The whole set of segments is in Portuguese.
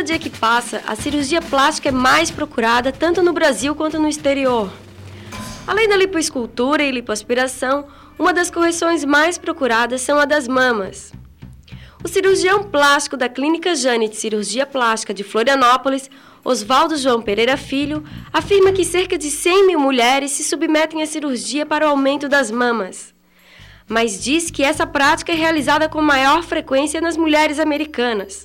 cada dia que passa, a cirurgia plástica é mais procurada tanto no Brasil quanto no exterior. Além da lipoescultura e lipoaspiração, uma das correções mais procuradas são a das mamas. O cirurgião plástico da Clínica Jane de Cirurgia Plástica de Florianópolis, Osvaldo João Pereira Filho, afirma que cerca de 100 mil mulheres se submetem à cirurgia para o aumento das mamas. Mas diz que essa prática é realizada com maior frequência nas mulheres americanas.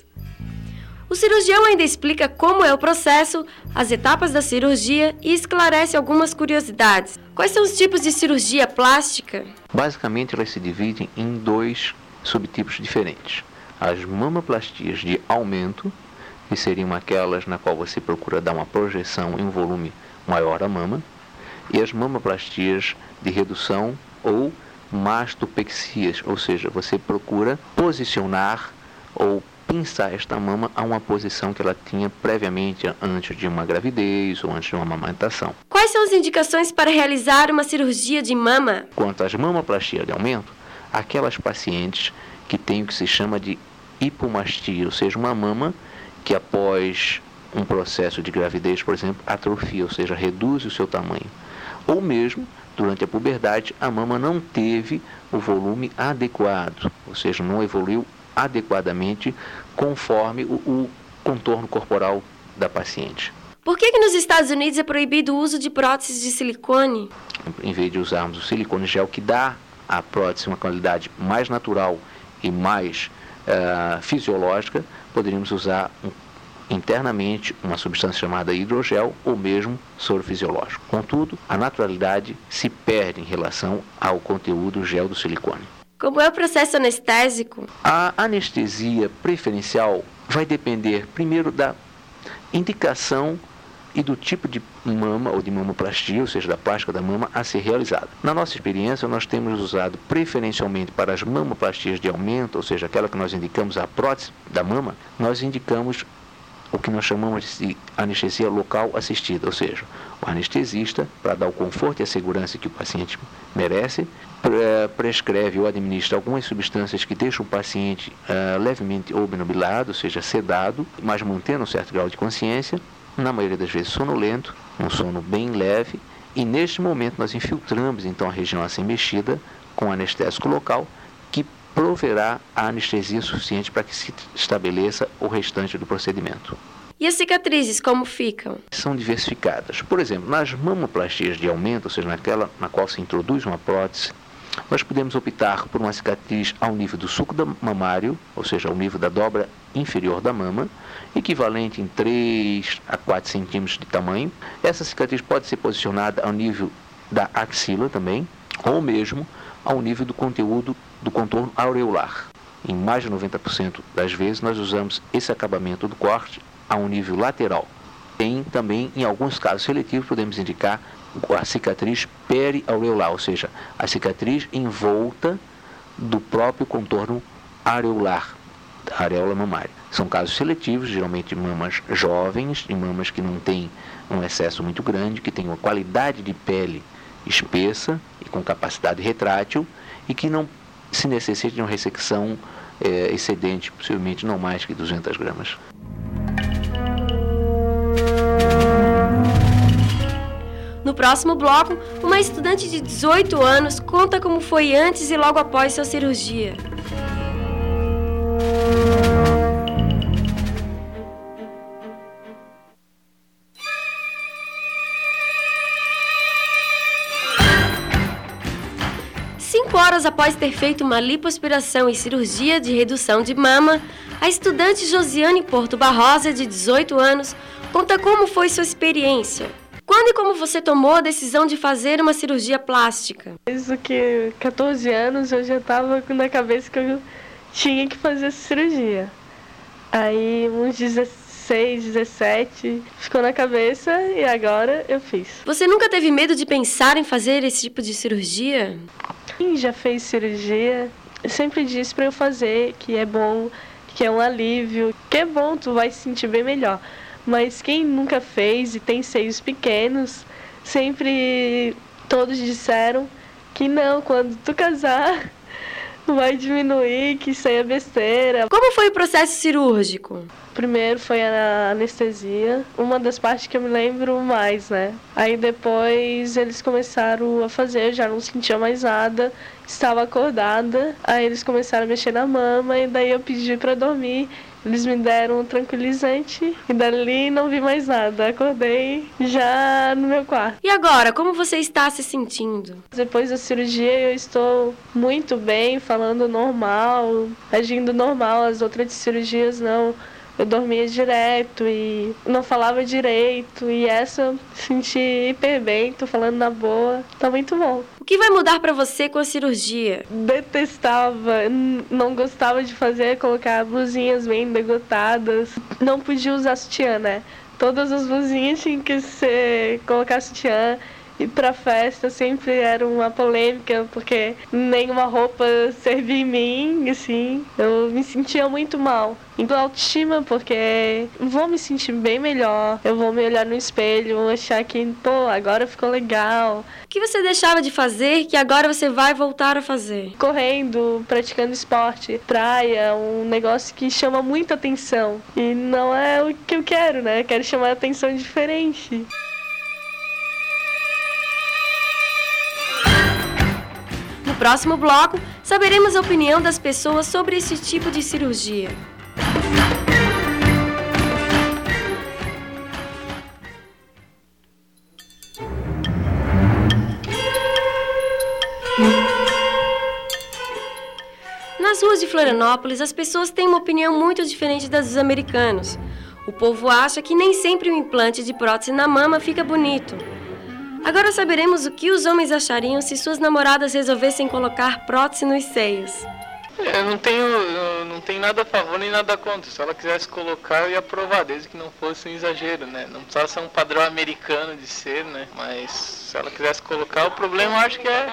O cirurgião ainda explica como é o processo, as etapas da cirurgia e esclarece algumas curiosidades. Quais são os tipos de cirurgia plástica? Basicamente, elas se dividem em 2 subtipos diferentes. As mamaplastias de aumento, que seriam aquelas na qual você procura dar uma projeção em um volume maior à mama, e as mamaplastias de redução ou mastopexias, ou seja, você procura posicionar ou pinçar esta mama a uma posição que ela tinha previamente antes de uma gravidez ou antes de uma amamentação. Quais são as indicações para realizar uma cirurgia de mama? Quanto às mamaplastias de aumento, aquelas pacientes que têm o que se chama de hipomastia, ou seja, uma mama que após um processo de gravidez, por exemplo, atrofia, ou seja, reduz o seu tamanho. Ou mesmo, durante a puberdade, a mama não teve o volume adequado, ou seja, não evoluiu adequadamente conforme o contorno corporal da paciente. Por que nos Estados Unidos é proibido o uso de próteses de silicone? Em vez de usarmos o silicone gel, que dá à prótese uma qualidade mais natural e mais fisiológica, poderíamos usar internamente uma substância chamada hidrogel ou mesmo soro fisiológico. Contudo, a naturalidade se perde em relação ao conteúdo gel do silicone. Como é o processo anestésico? A anestesia preferencial vai depender primeiro da indicação e do tipo de mama ou de mamoplastia, ou seja, da plástica da mama a ser realizada. Na nossa experiência, nós temos usado preferencialmente para as mamoplastias de aumento, ou seja, aquela que nós indicamos a prótese da mama, nós indicamos o que nós chamamos de anestesia local assistida, ou seja, o anestesista, para dar o conforto e a segurança que o paciente merece, prescreve ou administra algumas substâncias que deixam o paciente levemente obnubilado, ou seja, sedado, mas mantendo um certo grau de consciência, na maioria das vezes sonolento, um sono bem leve, e neste momento nós infiltramos então a região assim mexida com anestésico local, que proverá a anestesia suficiente para que se estabeleça o restante do procedimento. E as cicatrizes, como ficam? São diversificadas. Por exemplo, nas mamoplastias de aumento, ou seja, naquela na qual se introduz uma prótese, nós podemos optar por uma cicatriz ao nível do sulco mamário, ou seja, ao nível da dobra inferior da mama, equivalente em 3 a 4 centímetros de tamanho. Essa cicatriz pode ser posicionada ao nível da axila também, ou mesmo ao nível do conteúdo do contorno aureolar. Em mais de 90% das vezes, nós usamos esse acabamento do corte a um nível lateral. Tem também, em alguns casos seletivos, podemos indicar a cicatriz periaureolar, ou seja, a cicatriz em volta do próprio contorno areolar, da areola mamária. São casos seletivos, geralmente mamas jovens, e mamas que não têm um excesso muito grande, que têm uma qualidade de pele espessa e com capacidade retrátil, e que não se necessita de uma ressecção excedente, possivelmente não mais que 200 gramas. No próximo bloco, uma estudante de 18 anos conta como foi antes e logo após sua cirurgia. Cinco horas após ter feito uma lipoaspiração e cirurgia de redução de mama, a estudante Josiane Porto Barrosa, de 18 anos, conta como foi sua experiência. Quando e como você tomou a decisão de fazer uma cirurgia plástica? Desde que 14 anos eu já estava na cabeça que eu tinha que fazer essa cirurgia. Aí uns 16, 17, ficou na cabeça e agora eu fiz. Você nunca teve medo de pensar em fazer esse tipo de cirurgia? Quem já fez cirurgia sempre disse para eu fazer, que é bom, que é um alívio, que é bom, tu vai se sentir bem melhor. Mas quem nunca fez e tem seios pequenos, sempre todos disseram que não, quando tu casar, vai diminuir, que isso aí é besteira. Como foi o processo cirúrgico? Primeiro foi a anestesia, uma das partes que eu me lembro mais, né? Aí depois eles começaram a fazer, eu já não sentia mais nada, estava acordada. Aí eles começaram a mexer na mama e daí eu pedi para dormir. Eles me deram um tranquilizante e dali não vi mais nada. Acordei já no meu quarto. E agora, como você está se sentindo? Depois da cirurgia eu estou muito bem, falando normal, agindo normal. As outras cirurgias não. Eu dormia direto e não falava direito. E essa eu senti hiper bem, tô falando na boa. Tá muito bom. O que vai mudar pra você com a cirurgia? Detestava, não gostava de fazer, colocar blusinhas bem degotadas. Não podia usar sutiã, né? Todas as blusinhas tinham que ser colocar sutiã. E pra festa sempre era uma polêmica, porque nenhuma roupa servia em mim, assim. Eu me sentia muito mal. Então, autoestima, porque vou me sentir bem melhor. Eu vou me olhar no espelho, vou achar que, pô, agora ficou legal. O que você deixava de fazer que agora você vai voltar a fazer? Correndo, praticando esporte, praia, um negócio que chama muita atenção. E não é o que eu quero, né? Eu quero chamar atenção diferente. No próximo bloco, saberemos a opinião das pessoas sobre esse tipo de cirurgia. Nas ruas de Florianópolis, as pessoas têm uma opinião muito diferente das dos americanos. O povo acha que nem sempre um implante de prótese na mama fica bonito. Agora saberemos o que os homens achariam se suas namoradas resolvessem colocar prótese nos seios. Eu não tenho nada a favor nem nada contra. Se ela quisesse colocar, eu ia aprovar, desde que não fosse um exagero, né? Não precisava ser um padrão americano de ser, né? Mas se ela quisesse colocar, o problema eu acho que é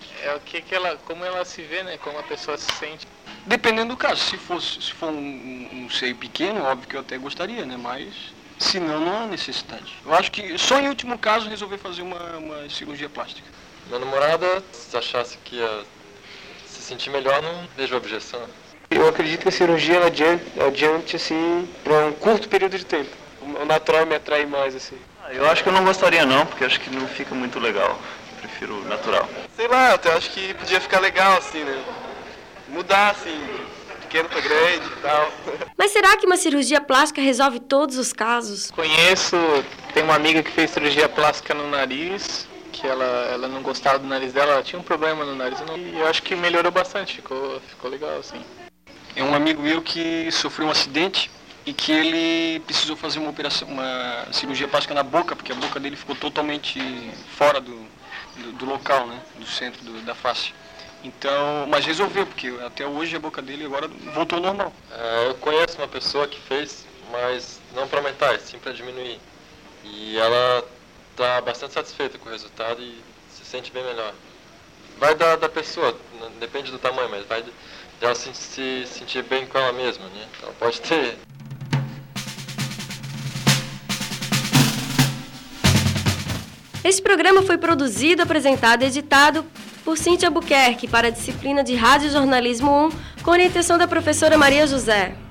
como ela se vê, né? Como a pessoa se sente. Dependendo do caso. Se for um seio pequeno, óbvio que eu até gostaria, né? Mas se não, não há necessidade. Eu acho que só em último caso resolver fazer uma cirurgia plástica. Minha namorada, se achasse que ia se sentir melhor, não vejo objeção. Eu acredito que a cirurgia ela adiante assim, para um curto período de tempo. O natural me atrai mais, assim. Eu acho que eu não gostaria não, porque acho que não fica muito legal. Eu prefiro o natural. Sei lá, eu até acho que podia ficar legal, assim, né? Mudar, assim, pequeno para grande e tal. Mas será que uma cirurgia plástica resolve todos os casos? Conheço, tem uma amiga que fez cirurgia plástica no nariz, que ela não gostava do nariz dela, ela tinha um problema no nariz, e eu acho que melhorou bastante, ficou legal, assim. É um amigo meu que sofreu um acidente e que ele precisou fazer uma cirurgia plástica na boca, porque a boca dele ficou totalmente fora do local, né, do centro da face. Então, mas resolveu, porque até hoje a boca dele agora voltou ao normal. Eu conheço uma pessoa que fez, mas não para aumentar, sim para diminuir. E ela está bastante satisfeita com o resultado e se sente bem melhor. Vai da pessoa, depende do tamanho, mas vai dela se sentir bem com ela mesma, né? Ela pode ter. Este programa foi produzido, apresentado e editado por Cíntia Albuquerque para a disciplina de Rádio Jornalismo 1, com orientação da professora Maria José.